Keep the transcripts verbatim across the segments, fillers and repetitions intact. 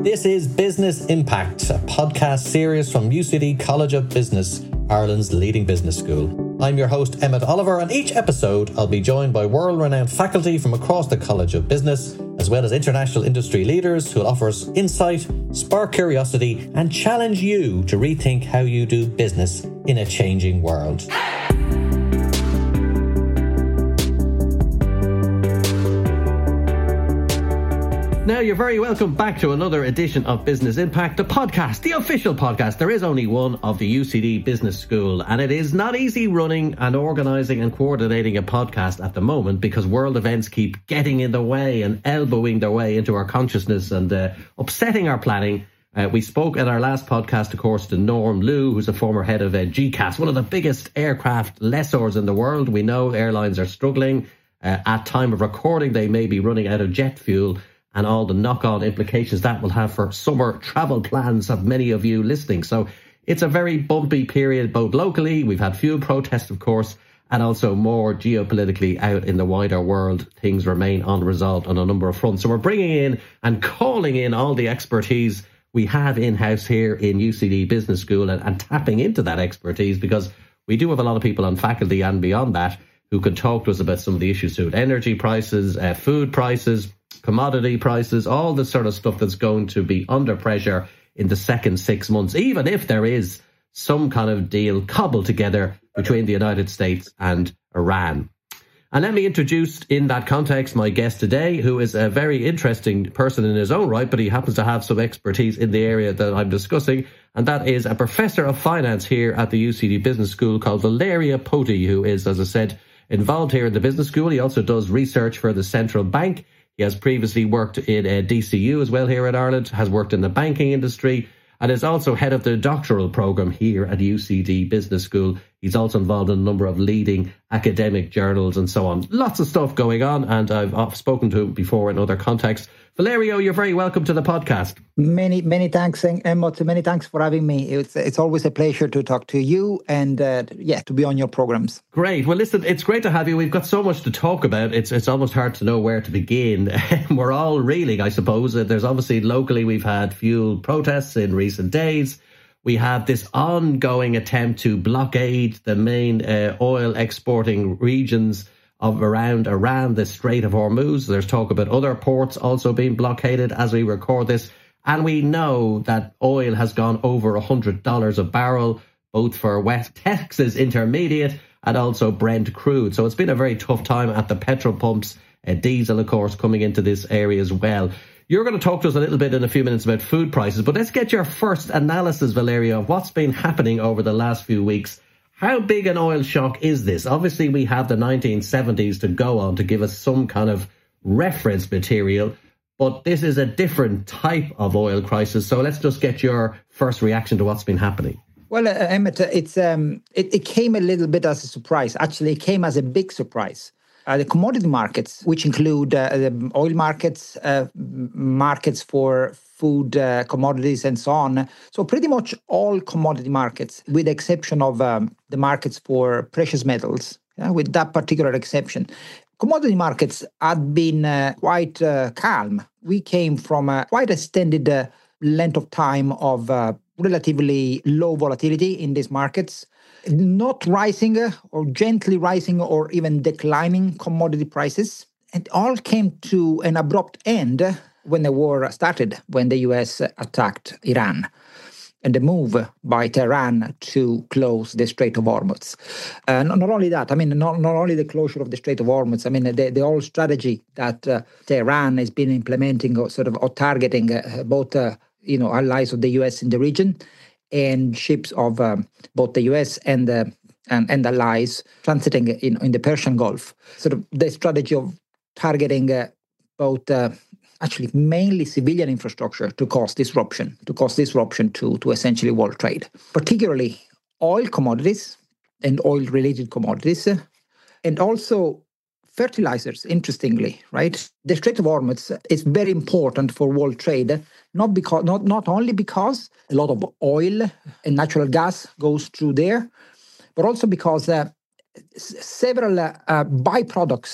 This is Business Impact, a podcast series from U C D College of Business, Ireland's leading business school. I'm your host, Emmett Oliver, and each episode I'll be joined by world-renowned faculty from across the College of Business, as well as international industry leaders who will offer us insight, spark curiosity, and challenge you to rethink how you do business in a changing world. Now, you're very welcome back to another edition of Business Impact, the podcast, the official podcast. There is only one of the U C D Business School, and it is not easy running and organising and coordinating a podcast at the moment because world events keep getting in the way and elbowing their way into our consciousness and uh, upsetting our planning. Uh, we spoke at our last podcast, of course, to Norm Liu, who's a former head of uh, G C A S, one of the biggest aircraft lessors in the world. We know airlines are struggling. Uh, at time of recording, they may be running out of jet fuel, and all the knock-on implications that will have for summer travel plans of many of you listening. So it's a very bumpy period, both locally. We've had fuel protests, of course, and also more geopolitically out in the wider world. Things remain unresolved on a number of fronts. So we're bringing in and calling in all the expertise we have in-house here in U C D Business School and, and tapping into that expertise, because we do have a lot of people on faculty and beyond that who can talk to us about some of the issues to energy prices, uh, food prices, commodity prices, all the sort of stuff that's going to be under pressure in the second six months, even if there is some kind of deal cobbled together between the United States and Iran. And let me introduce in that context my guest today, who is a very interesting person in his own right, but he happens to have some expertise in the area that I'm discussing. And that is a professor of finance here at the U C D Business School called Valerio Poti, who is, as I said, involved here in the business school. He also does research for the central bank. He has previously worked in uh, D C U as well here in Ireland, has worked in the banking industry, and is also head of the doctoral programme here at U C D Business School. He's also involved in a number of leading academic journals and so on. Lots of stuff going on, and I've, I've spoken to him before in other contexts. Valerio, you're very welcome to the podcast. Many, many thanks, Emmett. Many thanks for having me. It's it's always a pleasure to talk to you and, uh, yeah, to be on your programs. Great. Well, listen, it's great to have you. We've got so much to talk about. It's it's almost hard to know where to begin. We're all reeling, I suppose. There's obviously locally we've had fuel protests in recent days. We have this ongoing attempt to blockade the main uh, oil exporting regions of around Iran, the Strait of Hormuz. There's talk about other ports also being blockaded as we record this. And we know that oil has gone over one hundred dollars a barrel, both for West Texas Intermediate and also Brent crude. So it's been a very tough time at the petrol pumps. Uh, diesel, of course, coming into this area as well. You're going to talk to us a little bit in a few minutes about food prices, but let's get your first analysis, Valerio, of what's been happening over the last few weeks. How big an oil shock is this? Obviously, we have the nineteen seventies to go on to give us some kind of reference material, but this is a different type of oil crisis. So let's just get your first reaction to what's been happening. Well, uh, Emmett, it's um, it, it came a little bit as a surprise. Actually, it came as a big surprise. Uh, the commodity markets, which include uh, the oil markets, uh, markets for food, uh, commodities, and so on. So pretty much all commodity markets, with the exception of um, the markets for precious metals, yeah, with that particular exception. Commodity markets had been uh, quite uh, calm. We came from a quite extended uh, length of time of uh, relatively low volatility in these markets. Not rising or gently rising or even declining commodity prices. It all came to an abrupt end when the war started, when the U S attacked Iran, and the move by Tehran to close the Strait of Hormuz. Uh, not, not only that, I mean, not, not only the closure of the Strait of Hormuz, I mean, the, the whole strategy that uh, Tehran has been implementing or sort of or targeting uh, both, uh, you know, allies of the U S in the region and ships of um, both the U S and, uh, and and allies transiting in, in the Persian Gulf. Sort of the strategy of targeting uh, both, uh, actually mainly civilian infrastructure to cause disruption, to cause disruption to, to essentially world trade, particularly oil commodities and oil-related commodities, uh, and also fertilizers, interestingly, right? The Strait of Hormuz is very important for world trade, not because not, not only because a lot of oil and natural gas goes through there, but also because uh, s- several uh, uh, byproducts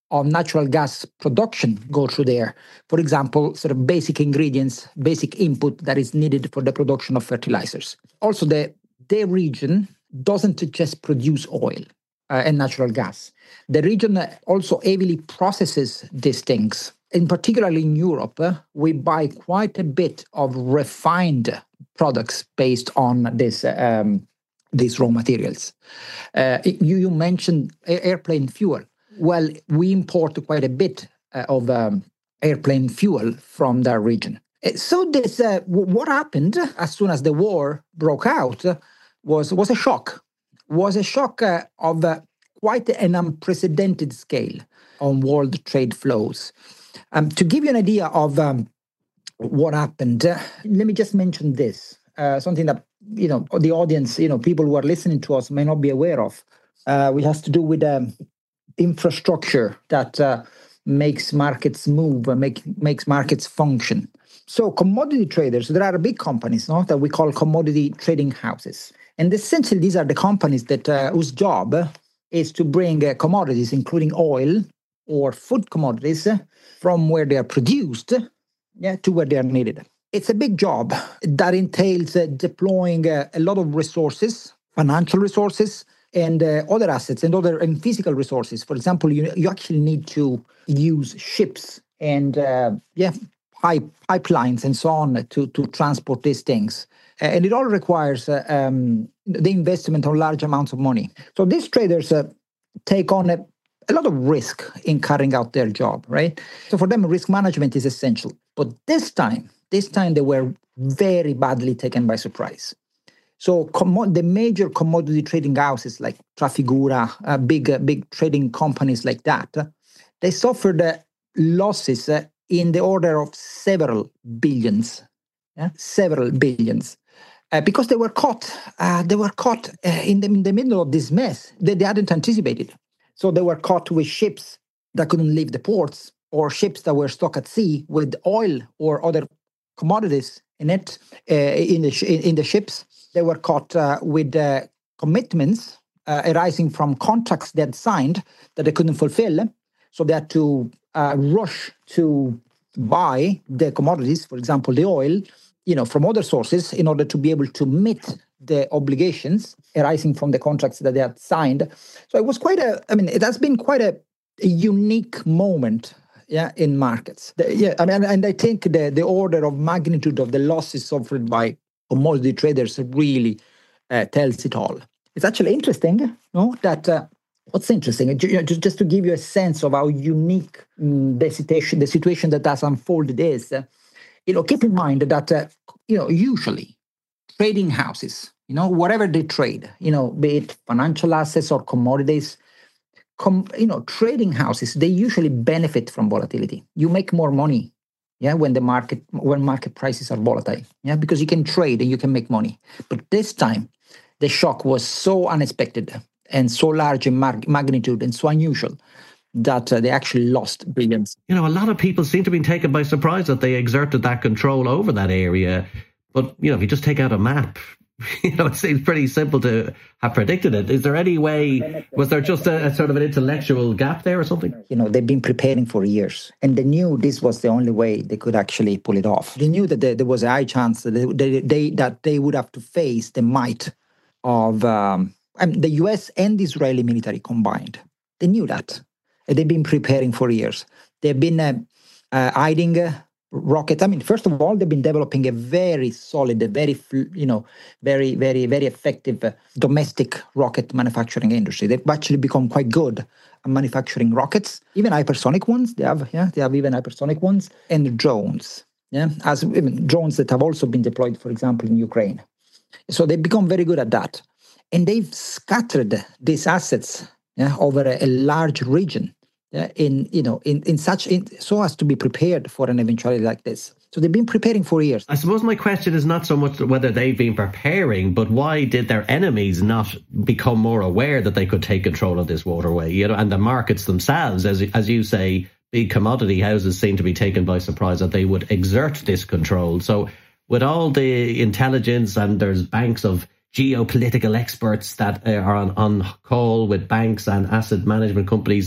of natural gas production go through there. For example, sort of basic ingredients, basic input that is needed for the production of fertilizers. Also, the, the region doesn't just produce oil uh, and natural gas. The region also heavily processes these things. In particularly in Europe, uh, we buy quite a bit of refined products based on this, um, these raw materials. Uh, you, you mentioned airplane fuel. Well, we import quite a bit uh, of um, airplane fuel from that region. So this, uh, what happened as soon as the war broke out uh, was, was a shock. Was a shock uh, of uh, quite an unprecedented scale on world trade flows. Um, to give you an idea of um, what happened, uh, let me just mention this, uh, something that, you know, the audience, you know, people who are listening to us may not be aware of, uh, which has to do with um, infrastructure that uh, makes markets move, uh, make, makes markets function. So commodity traders, there are big companies no, that we call commodity trading houses. And essentially, these are the companies that uh, whose job is to bring uh, commodities, including oil or food commodities, uh, from where they are produced yeah, to where they are needed. It's a big job that entails uh, deploying uh, a lot of resources, financial resources, and uh, other assets and other and physical resources. For example, you you actually need to use ships and uh, yeah pipe pipelines and so on to to transport these things. And it all requires uh, um, the investment of large amounts of money. So these traders uh, take on a, a lot of risk in carrying out their job, right? So for them, risk management is essential. But this time, this time they were very badly taken by surprise. So com- the major commodity trading houses like Trafigura, uh, big uh, big trading companies like that, uh, they suffered uh, losses uh, in the order of several billions, yeah? several billions. Uh, because they were caught, uh, they were caught uh, in, the, in the middle of this mess that they hadn't anticipated. So they were caught with ships that couldn't leave the ports, or ships that were stuck at sea with oil or other commodities in it, uh, in the sh- in the ships. They were caught uh, with uh, commitments uh, arising from contracts they had signed that they couldn't fulfill. So they had to uh, rush to buy the commodities, for example, the oil, you know, from other sources in order to be able to meet the obligations arising from the contracts that they had signed. So it was quite a, I mean, it has been quite a, a unique moment, yeah, in markets. The, yeah, I mean, and I think the, the order of magnitude of the losses suffered by commodity traders really uh, tells it all. It's actually interesting, no, that uh, what's interesting, just, just to give you a sense of how unique um, the situation, the situation that has unfolded is, uh, you know, keep in mind that, uh, you know, usually trading houses, you know, whatever they trade, you know, be it financial assets or commodities, com, you know, trading houses, they usually benefit from volatility. You make more money, yeah, when the market, when market prices are volatile, yeah, because you can trade and you can make money. But this time, the shock was so unexpected and so large in mag- magnitude and so unusual that uh, they actually lost billions. You know, a lot of people seem to be taken by surprise that they exerted that control over that area. But, you know, if you just take out a map, you know, it seems pretty simple to have predicted it. Is there any way, was there just a, a sort of an intellectual gap there or something? You know, they've been preparing for years, and they knew this was the only way they could actually pull it off. They knew that there, there was a high chance that they, they, they, that they would have to face the might of um, I mean, the U S and the Israeli military combined. They knew that. They've been preparing for years. They've been uh, uh, hiding uh, rockets. I mean, first of all, they've been developing a very solid, a very, you know, very, very, very effective uh, domestic rocket manufacturing industry. They've actually become quite good at manufacturing rockets, even hypersonic ones. They have, yeah, they have even hypersonic ones, and drones. Yeah, as I mean, drones that have also been deployed, for example, in Ukraine. So they've become very good at that, and they've scattered these assets yeah, over a, a large region. Yeah, in you know in in such in, so as to be prepared for an eventuality like this. So they've been preparing for years. I suppose my question is not so much whether they've been preparing, but why did their enemies not become more aware that they could take control of this waterway? You know, and the markets themselves, as as you say, big commodity houses seem to be taken by surprise that they would exert this control. So with all the intelligence, and there's banks of geopolitical experts that are on, on call with banks and asset management companies,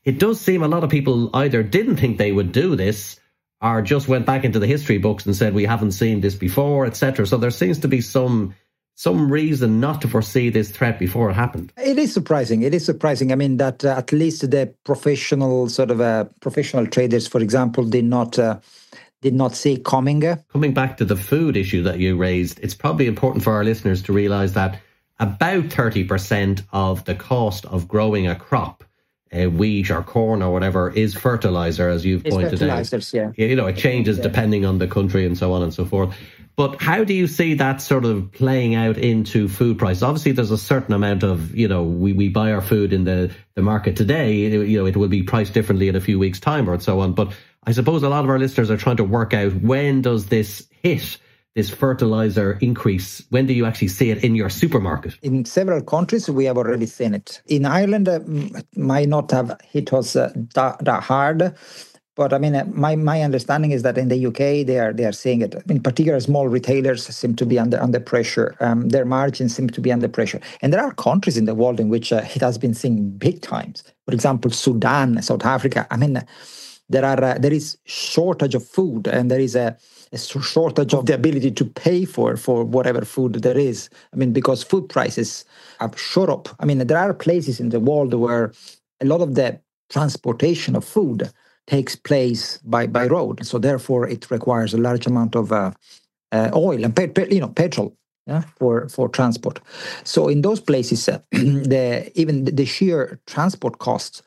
it does seem a lot of people either didn't think they would do this or just went back into the history books and said, we haven't seen this before, et cetera. So there seems to be some some reason not to foresee this threat before it happened. It is surprising. It is surprising. I mean, that uh, at least the professional sort of uh, professional traders, for example, did not uh, did not see it coming. Coming back to the food issue that you raised, it's probably important for our listeners to realize that about thirty percent of the cost of growing a crop, uh, wheat or corn or whatever, is fertilizer, as you've it's pointed fertilizers, out. Yeah. You know, it changes yeah. depending on the country and so on and so forth. But how do you see that sort of playing out into food prices? Obviously, there's a certain amount of, you know, we, we buy our food in the, the market today. You know, it will be priced differently in a few weeks' time or so on. But I suppose a lot of our listeners are trying to work out, when does this hit, this fertilizer increase? When do you actually see it in your supermarket? In several countries, we have already seen it. In Ireland, uh, it might not have hit us uh, that, that hard. But I mean, uh, my, my understanding is that in the U K, they are they are seeing it. In particular, small retailers seem to be under under pressure. Um, their margins seem to be under pressure. And there are countries in the world in which uh, it has been seen big times. For example, Sudan, South Africa. I mean, there are uh, there is shortage of food, and there is a, a shortage of the ability to pay for for whatever food there is. I mean, because food prices have shot up. I mean, there are places in the world where a lot of the transportation of food takes place by, by road. So therefore, it requires a large amount of uh, uh, oil and pe- pe- you know petrol yeah, for, for transport. So in those places, uh, the even the sheer transport costs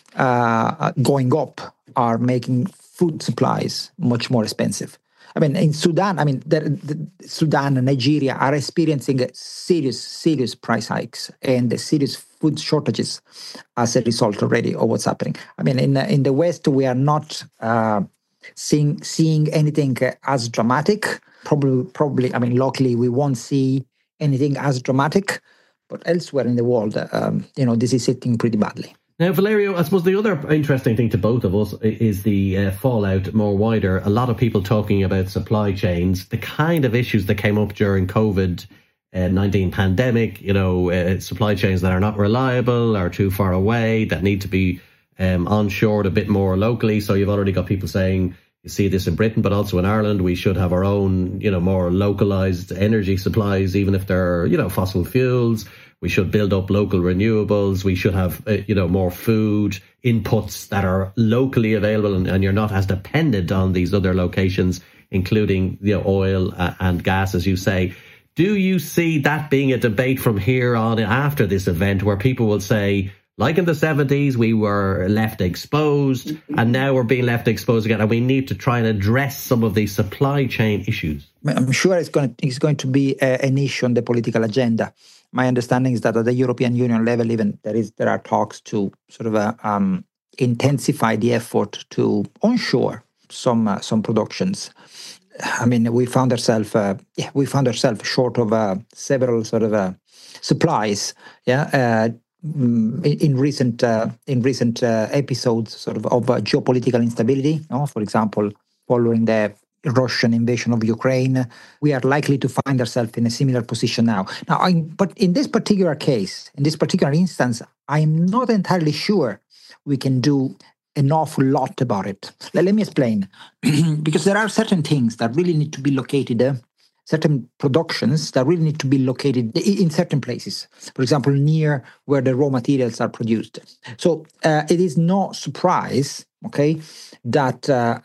uh, going up are making food supplies much more expensive. I mean, in Sudan, I mean, the, the, Sudan and Nigeria are experiencing serious, serious price hikes and serious food shortages as a result already of what's happening. I mean, in in the West, we are not uh, seeing seeing anything as dramatic. Probably, probably. I mean, locally, we won't see anything as dramatic, but elsewhere in the world, um, you know, this is hitting pretty badly. Now, Valerio, I suppose the other interesting thing to both of us is the uh, fallout more wider. A lot of people talking about supply chains, the kind of issues that came up during COVID nineteen pandemic, you know, uh, supply chains that are not reliable, are too far away, that need to be um, onshored a bit more locally. So you've already got people saying, you see this in Britain, but also in Ireland, we should have our own, you know, more localized energy supplies, even if they're, you know, fossil fuels. We should build up local renewables. We should have, uh, you know, more food inputs that are locally available, and, and you're not as dependent on these other locations, including, you know, oil uh, and gas, as you say. Do you see that being a debate from here on after this event, where people will say, like in the seventies, we were left exposed, and now we're being left exposed again, and we need to try and address some of these supply chain issues? I'm sure it's going to, it's going to be a, an issue on the political agenda. My understanding is that at the European Union level, even there is there are talks to sort of uh, um, intensify the effort to onshore some uh, some productions. I mean, we found ourselves uh, yeah, we found ourselves short of uh, several sort of uh, supplies. Yeah. Uh, In, in recent uh, in recent uh, episodes, sort of of uh, geopolitical instability, you know, for example, following the Russian invasion of Ukraine, we are likely to find ourselves in a similar position now. Now, I, but in this particular case, in this particular instance, I'm not entirely sure we can do an awful lot about it. Let, let me explain, because there are certain things that really need to be located. Uh, certain productions that really need to be located in certain places, for example, near where the raw materials are produced. So uh, it is no surprise, okay, that uh,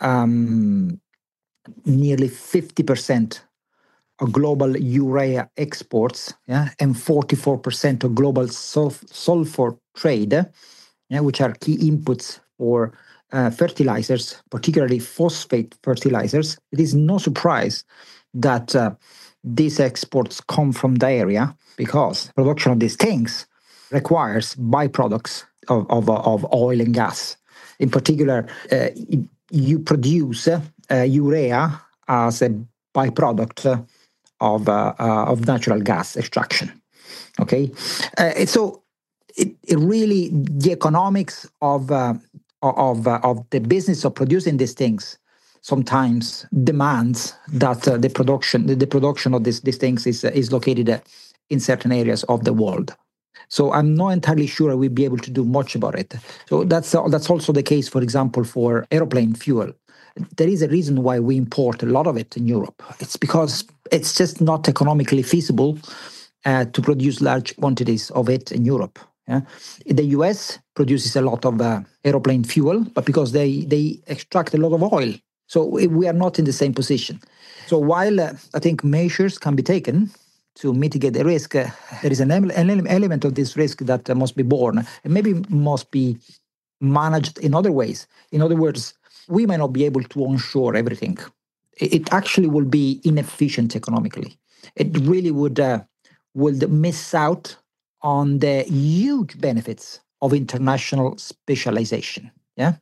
um, nearly fifty percent of global urea exports, yeah, and forty-four percent of global sulf- sulfur trade, yeah, which are key inputs for uh, fertilizers, particularly phosphate fertilizers, it is no surprise that uh, these exports come from the area, because production of these things requires byproducts of, of, of oil and gas. In particular, uh, you produce uh, urea as a byproduct of, uh, uh, of natural gas extraction. Okay, uh, so it, it really, the economics of, uh, of, uh, of the business of producing these things sometimes demands that uh, the production the, the production of this, these things is uh, is located uh, in certain areas of the world. So I'm not entirely sure we'll be able to do much about it. So that's uh, that's also the case, for example, for aeroplane fuel. There is a reason why we import a lot of it in Europe. It's because it's just not economically feasible uh, to produce large quantities of it in Europe. Yeah? The U S produces a lot of uh, aeroplane fuel, but because they, they extract a lot of oil. So we are not in the same position. So while uh, I think measures can be taken to mitigate the risk, uh, there is an, ele- an element of this risk that uh, must be borne and maybe must be managed in other ways. In other words, we might not be able to onshore everything. It actually will be inefficient economically. It really would uh, would miss out on the huge benefits of international specialization, yeah,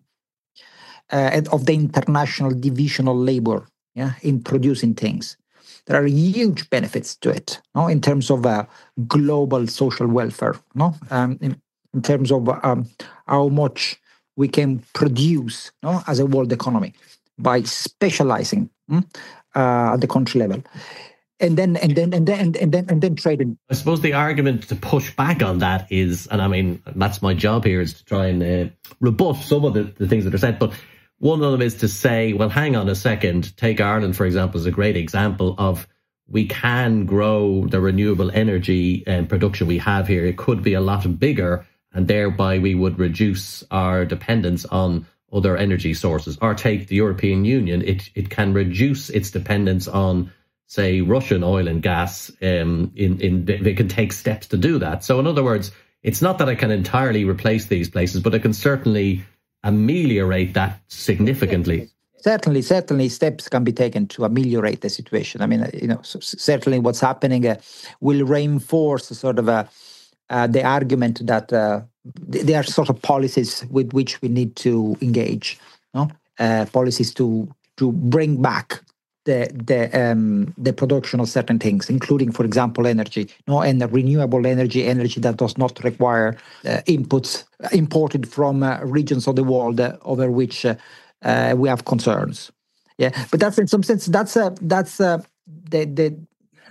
uh, and of the international division of labor, yeah, in producing things. There are huge benefits to it, no, in terms of uh, global social welfare, no, um, in, in terms of um, how much we can produce, no, as a world economy by specializing mm, uh, at the country level. And then, and then, and then, and then, and then trading. I suppose the argument to push back on that is, and I mean, that's my job here, is to try and uh, rebut some of the, the things that are said. But one of them is to say, well, hang on a second. Take Ireland, for example, as a great example of we can grow the renewable energy and production we have here. It could be a lot bigger, and thereby we would reduce our dependence on other energy sources. Or take the European Union. It it can reduce its dependence on, say, Russian oil and gas, um, in, in they can take steps to do that. So in other words, it's not that I can entirely replace these places, but it can certainly ameliorate that significantly. Certainly, certainly steps can be taken to ameliorate the situation. I mean, you know, so certainly what's happening uh, will reinforce sort of a, uh, the argument that uh, there are sort of policies with which we need to engage, no? uh, policies to to bring back the the um, the production of certain things, including, for example, energy, no, and the renewable energy, energy that does not require uh, inputs imported from uh, regions of the world uh, over which uh, uh, we have concerns. Yeah, but that's in some sense that's uh, that's uh, the the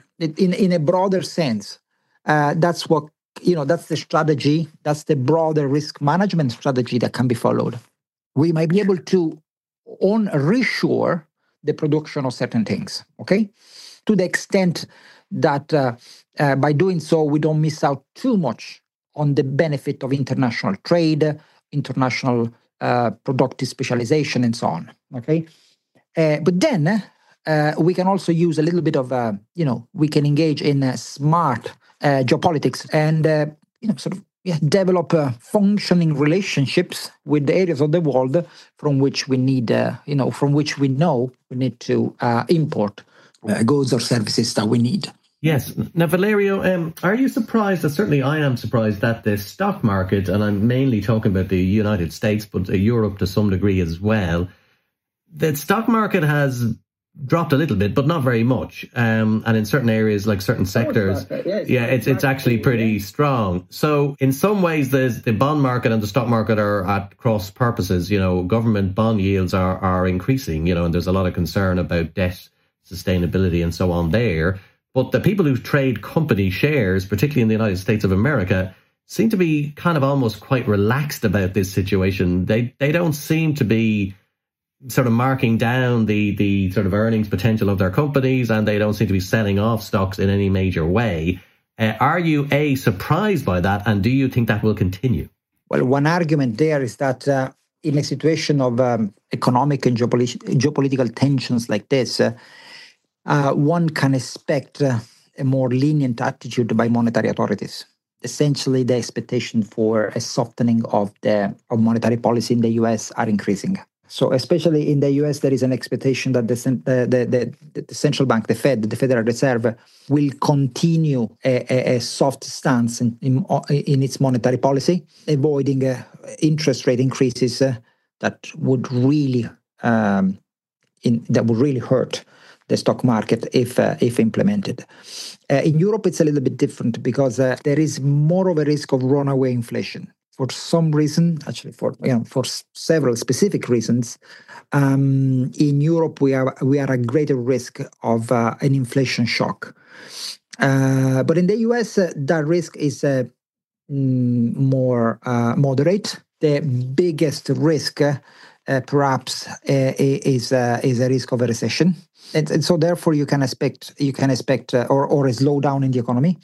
in in a broader sense, uh, that's what you know. That's the strategy. That's the broader risk management strategy that can be followed. We might be able to on reshore the production of certain things, okay? To the extent that uh, uh, by doing so, we don't miss out too much on the benefit of international trade, international uh, productive specialization, and so on, okay? Uh, but then uh, we can also use a little bit of, uh, you know, we can engage in uh, smart uh, geopolitics and, uh, you know, sort of Yeah, develop uh, functioning relationships with the areas of the world from which we need, uh, you know, from which we know we need to uh, import uh, goods or services that we need. Yes. Now, Valerio, um, are you surprised, that certainly I am surprised, that the stock market, and I'm mainly talking about the United States, but Europe to some degree as well, the stock market has dropped a little bit, but not very much. Um, and in certain areas, like certain sectors, yeah, it's, yeah, it's, it's actually pretty strong. So in some ways, there's the bond market and the stock market are at cross purposes. You know, government bond yields are, are increasing, you know, and there's a lot of concern about debt sustainability and so on there. But the people who trade company shares, particularly in the United States of America, seem to be kind of almost quite relaxed about this situation. They, they don't seem to be sort of marking down the the sort of earnings potential of their companies, and they don't seem to be selling off stocks in any major way. Uh, are you, A, surprised by that, and do you think that will continue? Well, one argument there is that uh, in a situation of um, economic and geopolit- geopolitical tensions like this, uh, uh, one can expect uh, a more lenient attitude by monetary authorities. Essentially, the expectation for a softening of the of monetary policy in the U S are increasing. So especially in the U S, there is an expectation that the, the, the, the central bank, the Fed, the Federal Reserve, will continue a, a, a soft stance in, in, in its monetary policy, avoiding uh, interest rate increases uh, that would really um, in, that would really hurt the stock market if uh, if implemented. Uh, in Europe, it's a little bit different because uh, there is more of a risk of runaway inflation. For some reason, actually, for you know, for several specific reasons, um, in Europe we are we are at greater risk of uh, an inflation shock. Uh, but in the U S, uh, that risk is uh, mm, more uh, moderate. The biggest risk, uh, uh, perhaps, uh, is uh, is a risk of a recession, and, and so therefore you can expect you can expect uh, or or a slowdown in the economy,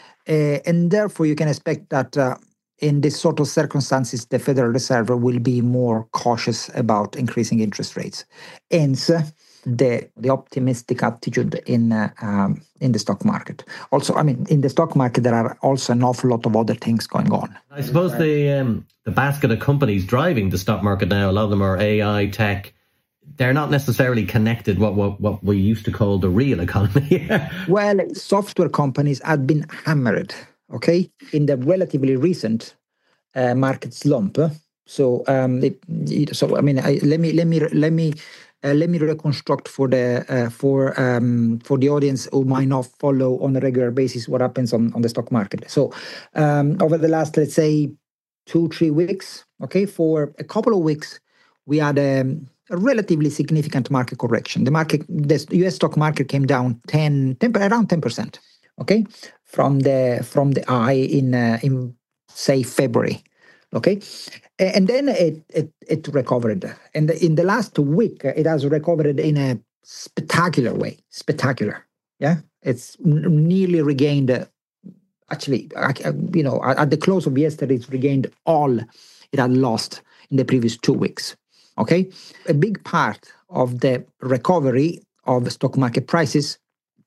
uh, and therefore you can expect that. Uh, In this sort of circumstances, the Federal Reserve will be more cautious about increasing interest rates. Hence, the the optimistic attitude in uh, um, in the stock market. Also, I mean, in the stock market, there are also an awful lot of other things going on. I suppose the um, the basket of companies driving the stock market now, a lot of them are A I, tech. They're not necessarily connected what what what we used to call the real economy. Well, software companies have been hammered. Okay, in the relatively recent uh, market slump. So, um, it, it, so I mean, I, let me let me let me uh, let me reconstruct for the uh, for um, for the audience who might not follow on a regular basis what happens on, on the stock market. So, um, over the last, let's say, two three weeks, okay, for a couple of weeks, we had a, a relatively significant market correction. The market, the U S stock market came down ten, ten around ten percent. Okay, from the from the high in uh, in say February, okay, and then it it it recovered, and in the last week it has recovered in a spectacular way, spectacular. Yeah, it's nearly regained. Uh, actually, you know, at the close of yesterday, it's regained all it had lost in the previous two weeks. Okay, a big part of the recovery of stock market prices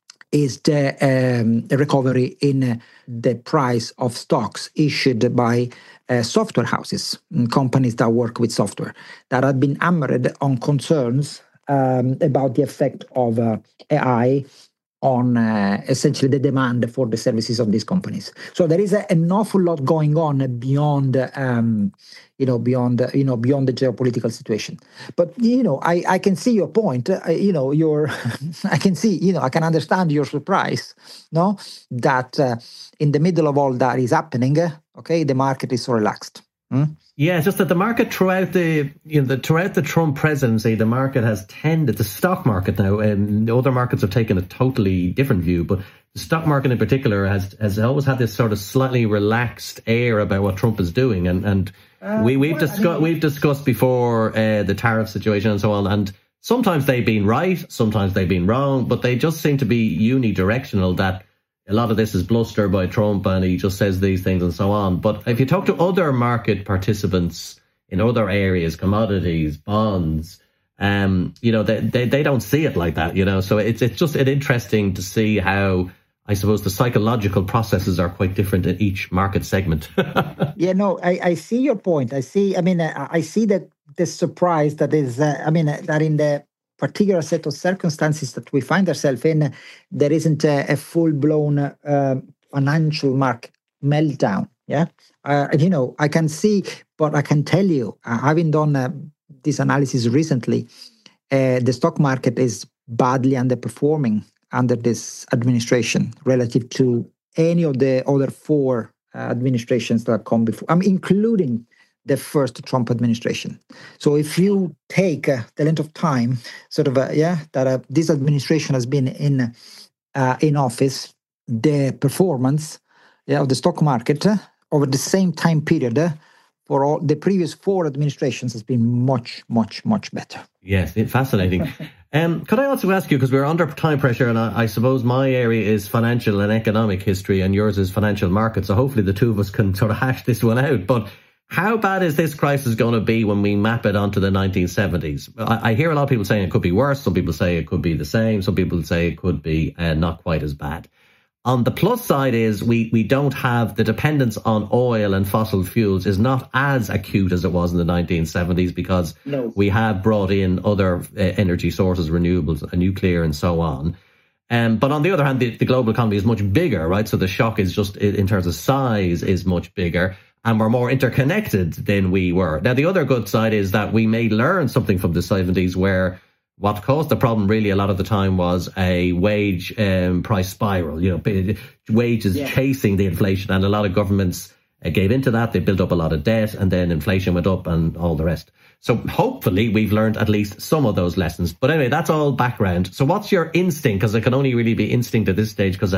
is the, um, the recovery in uh, the price of stocks issued by uh, software houses and companies that work with software that have been hammered on concerns um, about the effect of uh, A I on uh, essentially the demand for the services of these companies. So there is a, an awful lot going on beyond, um, you know, beyond, you know, beyond the geopolitical situation. But you know, I, I can see your point. Uh, you know, your, I can see, you know, I can understand your surprise. No, that uh, in the middle of all that is happening, uh, okay, the market is so relaxed. Hmm? Yeah, it's just that the market throughout the you know the throughout the Trump presidency, the market has tended, the stock market now, and other markets have taken a totally different view, but the stock market in particular has has always had this sort of slightly relaxed air about what Trump is doing, and and uh, we we've well, discussed I mean, we've discussed before uh, the tariff situation and so on, and sometimes they've been right, sometimes they've been wrong, but they just seem to be unidirectional. That a lot of this is bluster by Trump and he just says these things and so on. But if you talk to other market participants in other areas, commodities, bonds, um, you know, they, they, they don't see it like that, you know. So it's it's just interesting to see how, I suppose, the psychological processes are quite different in each market segment. Yeah, no, I, I see your point. I see, I mean, I, I see that the surprise that is, uh, I mean, uh, that in the particular set of circumstances that we find ourselves in, there isn't a, a full-blown uh, financial market meltdown. Yeah, uh, you know, I can see, but I can tell you, uh, having done uh, this analysis recently, uh, the stock market is badly underperforming under this administration relative to any of the other four uh, administrations that come before. I'm including the first Trump administration. So if you take uh, the length of time, sort of, uh, yeah, that uh, this administration has been in uh, in office, the performance yeah, of the stock market uh, over the same time period uh, for all the previous four administrations has been much, much, much better. Yes, it's fascinating. um, could I also ask you, because we're under time pressure, and I, I suppose my area is financial and economic history, and yours is financial markets. So hopefully the two of us can sort of hash this one out. But how bad is this crisis going to be when we map it onto the nineteen seventies? I, I hear a lot of people saying it could be worse. Some people say it could be the same. Some people say it could be uh, not quite as bad. On the plus side is we, we don't have the dependence on oil and fossil fuels is not as acute as it was in the nineteen seventies because no. we have brought in other uh, energy sources, renewables, uh, nuclear and so on. Um, but on the other hand, the, the global economy is much bigger, right? So the shock is just in terms of size is much bigger. And we're more interconnected than we were. Now, the other good side is that we may learn something from the seventies where what caused the problem really a lot of the time was a wage um, price spiral, you know, wages yeah. chasing the inflation. And a lot of governments uh, gave into that. They built up a lot of debt and then inflation went up and all the rest. So hopefully we've learned at least some of those lessons. But anyway, that's all background. So what's your instinct? Because it can only really be instinct at this stage because uh,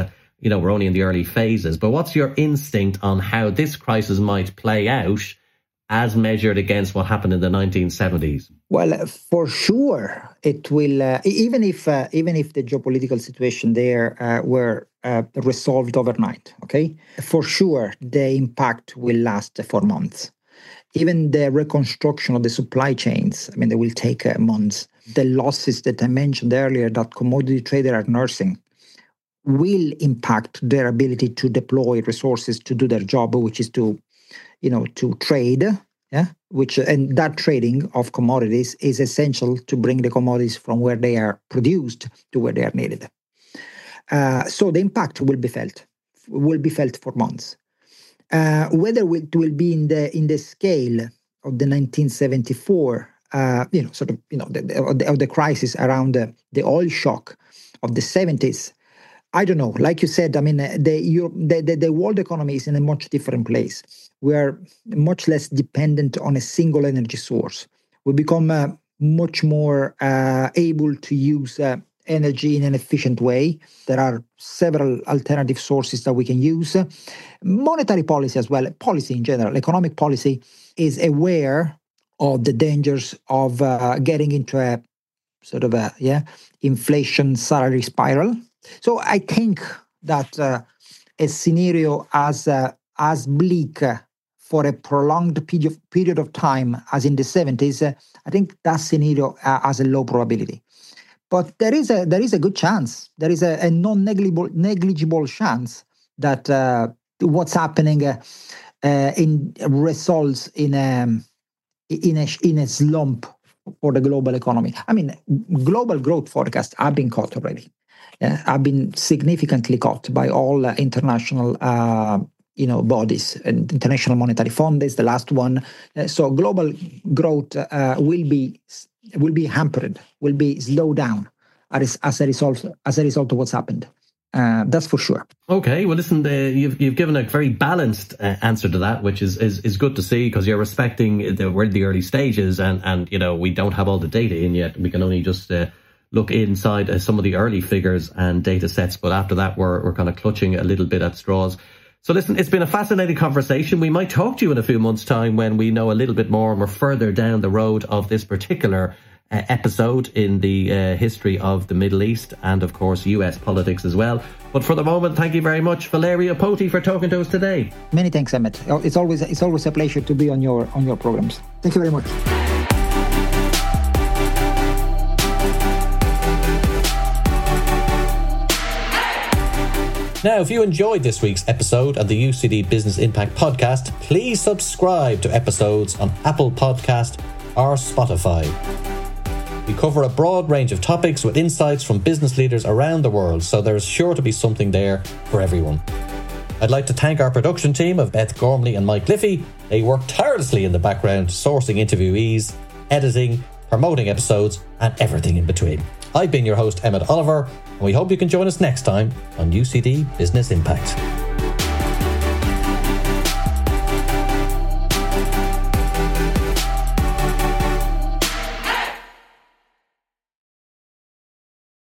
you know, we're only in the early phases. But what's your instinct on how this crisis might play out as measured against what happened in the nineteen seventies? Well, for sure, it will. Uh, even if uh, even if the geopolitical situation there uh, were uh, resolved overnight, okay, for sure the impact will last for months. Even the reconstruction of the supply chains, I mean, they will take uh, months. The losses that I mentioned earlier that commodity traders are nursing will impact their ability to deploy resources to do their job, which is to, you know, to trade. Yeah, which and that trading of commodities is essential to bring the commodities from where they are produced to where they are needed. Uh, so the impact will be felt, will be felt for months. Uh, whether it will be in the in the scale of the nineteen seventy-four, uh, you know, sort of, you know, the, the, of the crisis around the, the oil shock of the seventies, I don't know. Like you said, I mean, the, Europe, the, the, the world economy is in a much different place. We are much less dependent on a single energy source. We become uh, much more uh, able to use uh, energy in an efficient way. There are several alternative sources that we can use. Monetary policy as well, policy in general, economic policy is aware of the dangers of uh, getting into a sort of a yeah inflation salary spiral. So I think that uh, a scenario as uh, as bleak uh, for a prolonged period period of time as in the seventies, uh, I think that scenario uh, has a low probability. But there is a there is a good chance, there is a, a non-negligible negligible chance that uh, what's happening uh, uh, in results in a in a in a slump for the global economy. I mean, global growth forecasts have been cut already. Uh, have been significantly cut by all uh, international, uh, you know, bodies. And International Monetary Fund is the last one. Uh, so global growth uh, will be will be hampered, will be slowed down as, as a result as a result of what's happened. Uh, that's for sure. Okay, well, listen, uh, you've you've given a very balanced uh, answer to that, which is is, is good to see, because you're respecting the, we're in the early stages, and and you know we don't have all the data in yet. We can only just uh, look inside uh, some of the early figures and data sets, but after that, we're we're kind of clutching a little bit at straws. So listen, it's been a fascinating conversation. We might talk to you in a few months' time when we know a little bit more and we're further down the road of this particular uh, episode in the uh, history of the Middle East and, of course, U S politics as well. But for the moment, thank you very much, Valerio Poti, for talking to us today. Many thanks, Emmett. It's always it's always a pleasure to be on your on your programs. Thank you very much. Now, if you enjoyed this week's episode of the U C D Business Impact Podcast, please subscribe to episodes on Apple Podcast or Spotify. We cover a broad range of topics with insights from business leaders around the world, so there is sure to be something there for everyone. I'd like to thank our production team of Beth Gormley and Mike Liffey. They work tirelessly in the background, sourcing interviewees, editing, promoting episodes, and everything in between. I've been your host, Emmett Oliver, and we hope you can join us next time on U C D Business Impact.